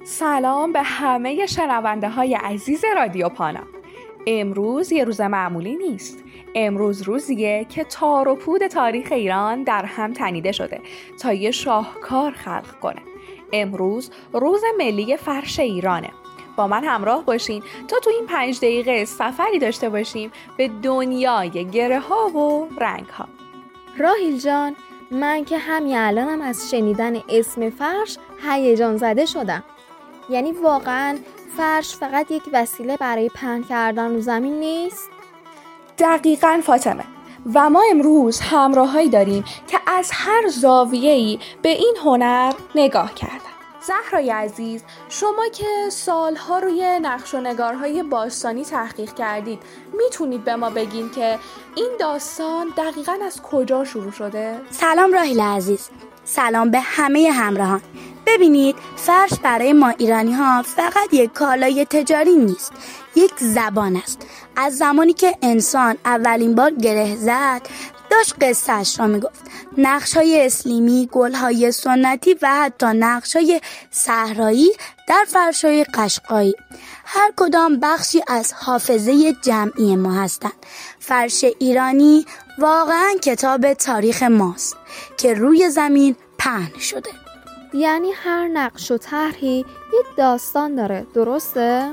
سلام به همه شنونده های عزیز رادیو پانا. امروز یه روز معمولی نیست. امروز روزیه که تار و پود تاریخ ایران در هم تنیده شده تا یه شاهکار خلق کنه. امروز روز ملی فرش ایرانه. با من همراه باشین تا تو این 5 دقیقه سفری داشته باشیم به دنیای گره ها و رنگ ها. راهیل جان، من که همین الانم از شنیدن اسم فرش هیجان زده شدم. یعنی واقعاً فرش فقط یک وسیله برای پهن کردن رو زمین نیست؟ دقیقاً فاطمه. و ما امروز همراهایی داریم که از هر زاویه‌ای به این هنر نگاه کردن. زهرای عزیز، شما که سالها روی نقش و نگارهای باستانی تحقیق کردید، میتونید به ما بگین که این داستان دقیقاً از کجا شروع شده؟ سلام راهیل عزیز، سلام به همه همراهان. ببینید، فرش برای ما ایرانی ها فقط یک کالای تجاری نیست، یک زبان است. از زمانی که انسان اولین بار گره زد داشت قصه‌اش را میگفت. نقش‌های اسلیمی، گل‌های سنتی و حتی نقش‌های صحرایی در فرش‌های قشقایی، هر کدام بخشی از حافظه جمعی ما هستند. فرش ایرانی واقعاً کتاب تاریخ ماست که روی زمین پهن شده. یعنی هر نقش و طرحی یک داستان داره، درسته؟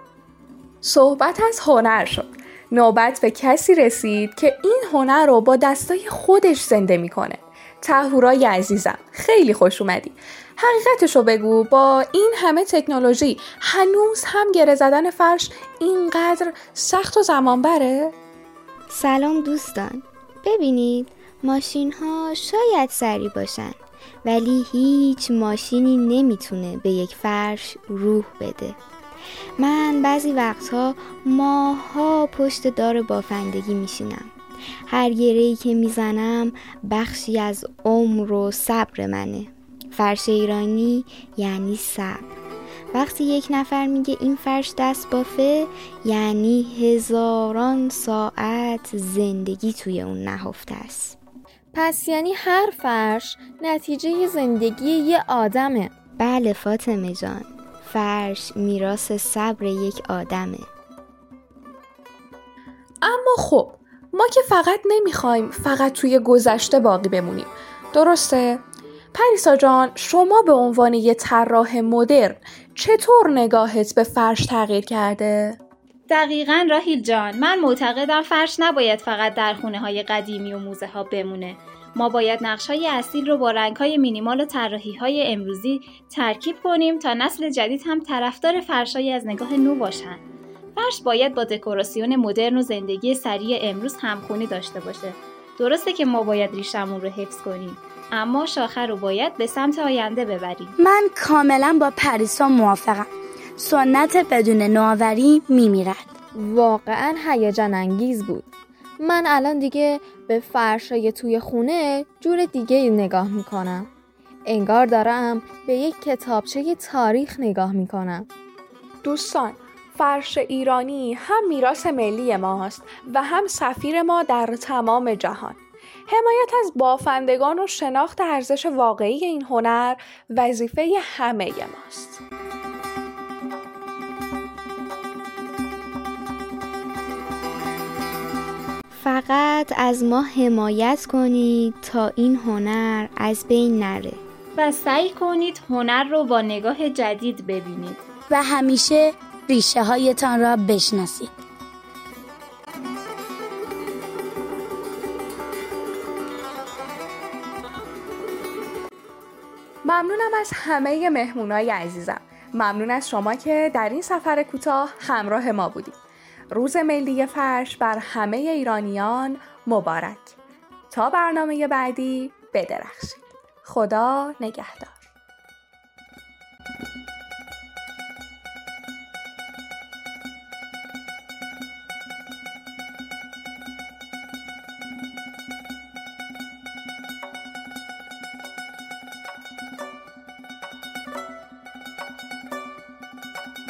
صحبت از هنر شد. نوبت به کسی رسید که این هنر رو با دستای خودش زنده میکنه. طهورای عزیزم، خیلی خوش اومدی. حقیقتشو بگو، با این همه تکنولوژی هنوز هم گره زدن فرش اینقدر سخت و زمان بره؟ سلام دوستان. ببینید، ماشین ها شاید سریع باشن، ولی هیچ ماشینی نمیتونه به یک فرش روح بده. من بعضی وقتها ماها پشت دار بافندگی میشینم. هر گره‌ای که میزنم بخشی از عمر و صبر منه. فرش ایرانی یعنی صبر. وقتی یک نفر میگه این فرش دست بافه، یعنی هزاران ساعت زندگی توی اون نهفته است. پس یعنی هر فرش نتیجه زندگی یه آدمه. بله فاطمه جان، فرش میراث صبر یک آدمه. اما خب، ما که فقط نمیخوایم فقط توی گذشته باقی بمونیم، درسته؟ پریسا جان، شما به عنوان یه طراح مدرن چطور نگاهت به فرش تغییر کرده؟ دقیقاً راهیل جان، من معتقدم فرش نباید فقط در خونه‌های قدیمی و موزه ها بمونه. ما باید نقش‌های اصیل رو با رنگ‌های مینیمال و طراحی‌های امروزی ترکیب کنیم تا نسل جدید هم طرفدار فرش‌های از نگاه نو باشن. فرش باید با دکوراسیون مدرن و زندگی سریع امروز همخوانی داشته باشه. درسته که ما باید ریشمون رو حفظ کنیم، اما شاخه رو باید به سمت آینده ببریم. من کاملا با پریسا موافقم. سنت بدون نوآوری میمیرد. واقعا هیجان انگیز بود. من الان دیگه به فرشای توی خونه جور دیگه نگاه میکنم. انگار دارم به یک کتابچه تاریخ نگاه میکنم. دوستان، فرش ایرانی هم میراث ملی ماست و هم سفیر ما در تمام جهان. حمایت از بافندگان و شناخت ارزش واقعی این هنر وظیفه همه ماست. فقط از ما حمایت کنید تا این هنر از بین نره و سعی کنید هنر رو با نگاه جدید ببینید و همیشه ریشه هایتان را بشناسید. ممنونم از همه مهمونای عزیزم. ممنون از شما که در این سفر کوتاه همراه ما بودید. روز ملی فرش بر همه ایرانیان مبارک. تا برنامه بعدی بدرخشید. خدا نگهدار.